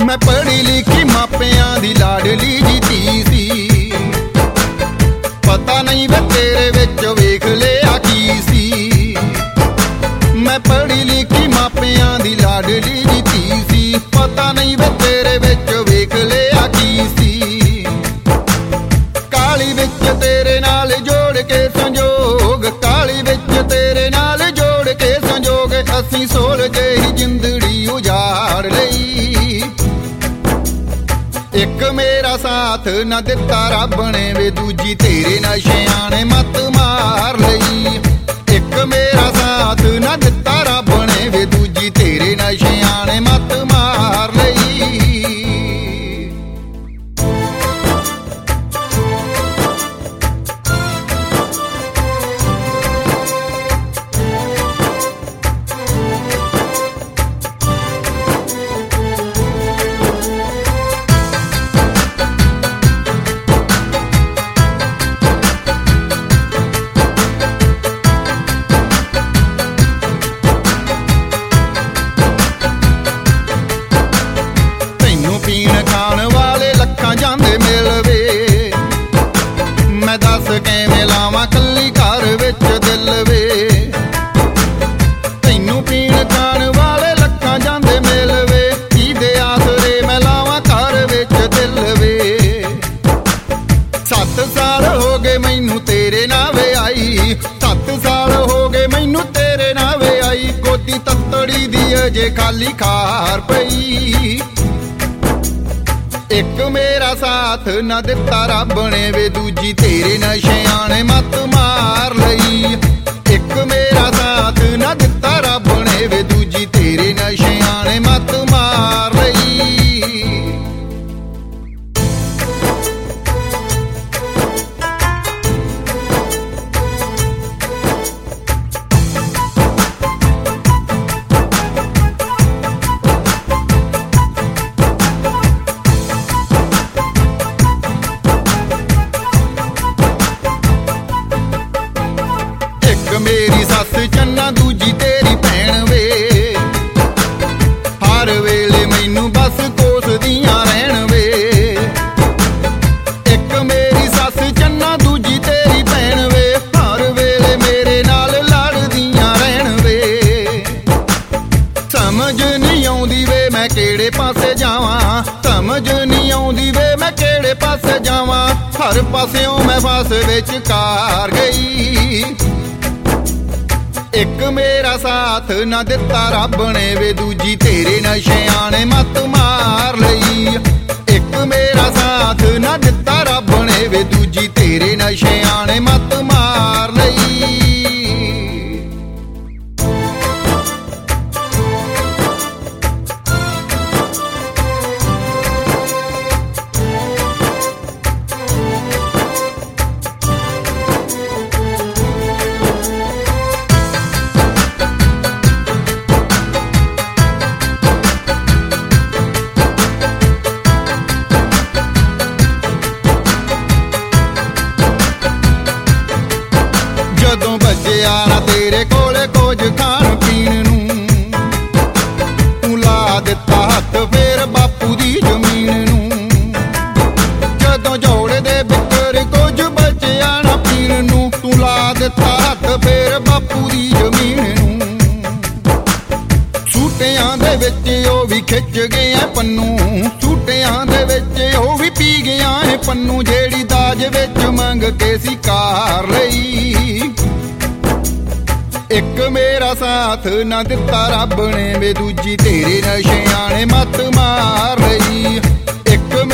मैं पढ़ी लिखी मापियां दी लाडली जी धी सी, पता नहीं वे तेरे विच वेख लिया की सी। मैं पढ़ी लिखी मापियां दी लाडली जी धी सी, पता नहीं वे तेरे विच वेख लिया की सी। काली विच तेरे नाल जोड़ के संजोग, काली विच तेरे नाल जोड़ के संजोग, असीं सोल जेही जिंदड़ी उजाड़ लई। एक मेरा साथ न दिता रब ने वे दूजी तेरे नशियां ने मत मार लई। एक मेरा साथ न दिता रब ने वे दूजी तेरे नशियां ने मत मार लई। पीण खाण वाले लखां जांदे मिल वे, मैं दस किवें लावां कल्ली घर विच दिल वे। तैनू पीण खाण वाले लखां जांदे मिल वे, किहदे आसरे मैं लावां घर विच दिल वे। 7 साल हो गए मैनू तेरे नावे आई, 7 साल हो गए मैनू तेरे नावे आई। गोदी तत्तड़ी दी अजे खाली खार पई। एक मेरा साथ न दिता रब ने वे दूजी तेरे नशियां ने मत मार लई। एक मेरा साथ न दिता रब ने वे दूजी तेरे नशियां ने मत मार लई। मेरी सस चन्ना दूजी तेरी भैन वे, हर वेले मैनू बस कोसदियां रहन वे। एक मेरी सस चन्ना दूजी तेरी भैन वे, हर वेले मेरे नाल लड़दियां रहन वे। समझ नहीं आउंदी वे मैं केड़े पासे जावां, समझ नहीं आउंदी वे मैं केड़े पासे जावां। हर पासियों मैं फस विचकार गई। एक मेरा साथ न दिता रब ने वे दूजी तेरे नशियां ने मत मार लई। एक मेरा साथ न दिता रब ने वे दूजी तेरे नशियां ने मत मार लई। जदों बज्जिया ना तेरे कोले कुछ खाण पीण नूं, तू ला दिता हत्थ फेर बापू दी जमीन नूं। जदों जोड़े दे बिकर कुछ बच्चिया ना पीण नूं, तू ला दिता हत्थ फेर बापू दी जमीन नूं। सूटियां दे विच ओ भी खिच गया पन्नू, सूटियां दे विच ओ भी पी गया है पन्नू। जेड़ी दाज विच मंग के सी कार लई। एक मेरा साथ न दिता रब ने वे दूजी तेरे नशियां ने मत मार लई। एक